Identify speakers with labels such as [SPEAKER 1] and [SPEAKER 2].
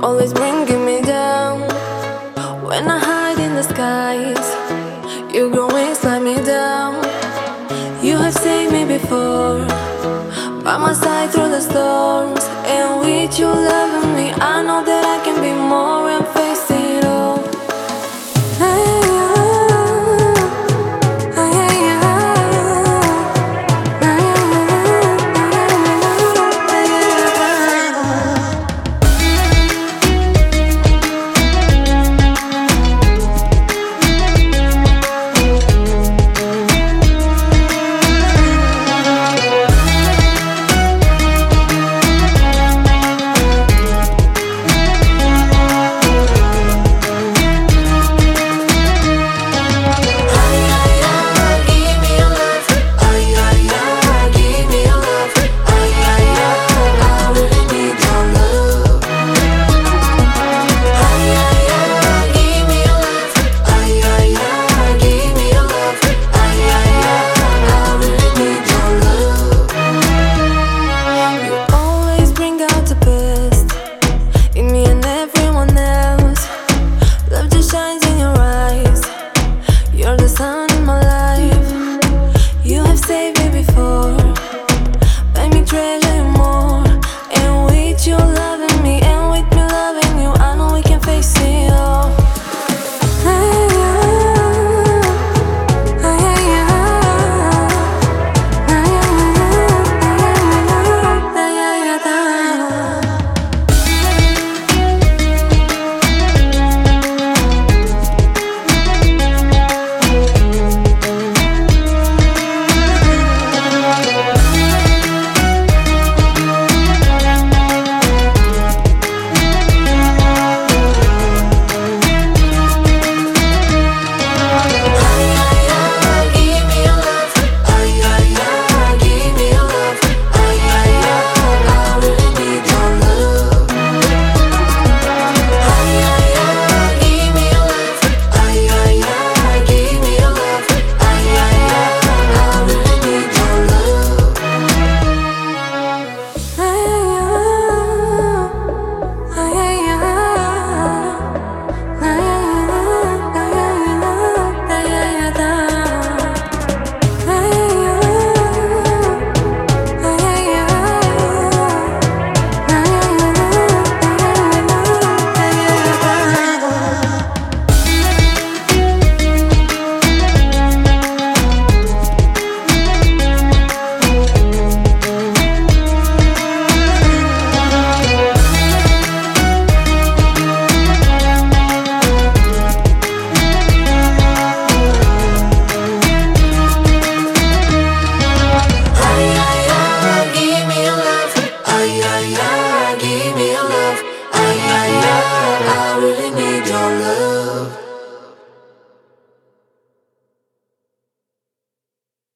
[SPEAKER 1] always bringing me down. When I hide in the skies, you grow wings, let me down. You have saved me before, by my side through the storms. And with you loving me, I know that I can be more and face it all. In me